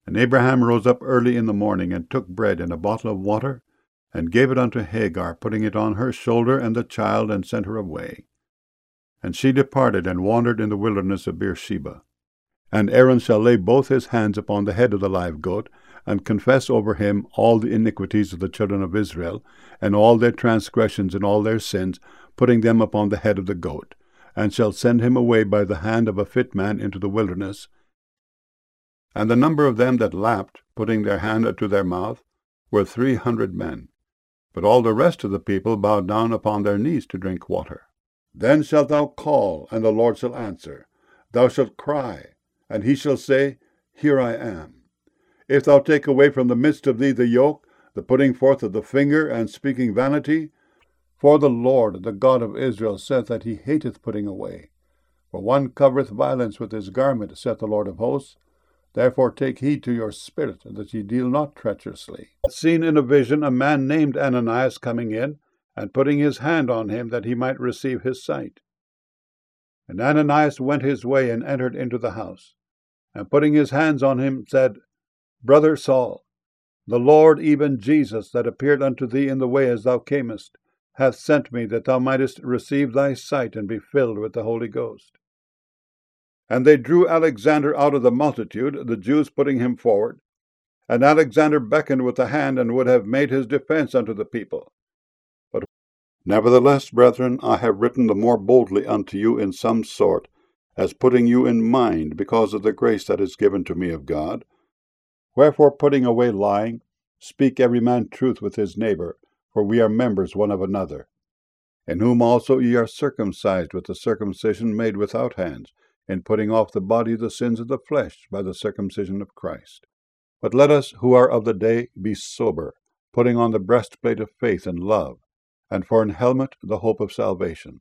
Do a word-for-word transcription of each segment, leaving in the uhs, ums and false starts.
And Abraham rose up early in the morning, and took bread and a bottle of water, and gave it unto Hagar, putting it on her shoulder and the child, and sent her away. And she departed, and wandered in the wilderness of Beersheba. And Aaron shall lay both his hands upon the head of the live goat, and confess over him all the iniquities of the children of Israel, and all their transgressions and all their sins, putting them upon the head of the goat, and shall send him away by the hand of a fit man into the wilderness. And the number of them that lapped, putting their hand unto their mouth, were three hundred men. But all the rest of the people bowed down upon their knees to drink water. Then shalt thou call, and the Lord shall answer. Thou shalt cry, and he shall say, Here I am. If thou take away from the midst of thee the yoke, the putting forth of the finger, and speaking vanity, for the Lord, the God of Israel, saith that he hateth putting away. For one covereth violence with his garment, saith the Lord of hosts. Therefore take heed to your spirit, that ye deal not treacherously. Seen in a vision a man named Ananias coming in, and putting his hand on him, that he might receive his sight. And Ananias went his way, and entered into the house, and putting his hands on him, said, Brother Saul, the Lord, even Jesus, that appeared unto thee in the way as thou camest, hath sent me, that thou mightest receive thy sight, and be filled with the Holy Ghost. And they drew Alexander out of the multitude, the Jews putting him forward. And Alexander beckoned with the hand, and would have made his defense unto the people. But nevertheless, brethren, I have written the more boldly unto you in some sort, as putting you in mind, because of the grace that is given to me of God. Wherefore, putting away lying, speak every man truth with his neighbor, for we are members one of another. In whom also ye are circumcised with the circumcision made without hands, in putting off the body the sins of the flesh by the circumcision of Christ. But let us, who are of the day, be sober, putting on the breastplate of faith and love, and for an helmet the hope of salvation.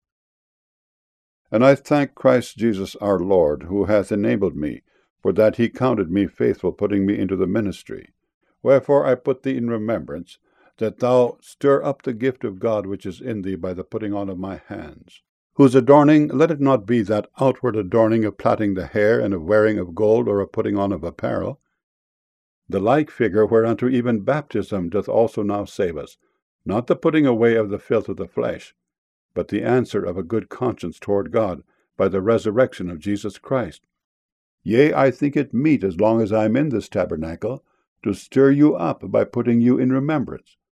And I thank Christ Jesus our Lord, who hath enabled me, for that he counted me faithful, putting me into the ministry. Wherefore I put thee in remembrance, that thou stir up the gift of God which is in thee by the putting on of my hands. Whose adorning, let it not be that outward adorning of plaiting the hair, and of wearing of gold, or of putting on of apparel. The like figure whereunto even baptism doth also now save us, not the putting away of the filth of the flesh, but the answer of a good conscience toward God, by the resurrection of Jesus Christ. Yea, I think it meet, as long as I am in this tabernacle, to stir you up by putting you in remembrance,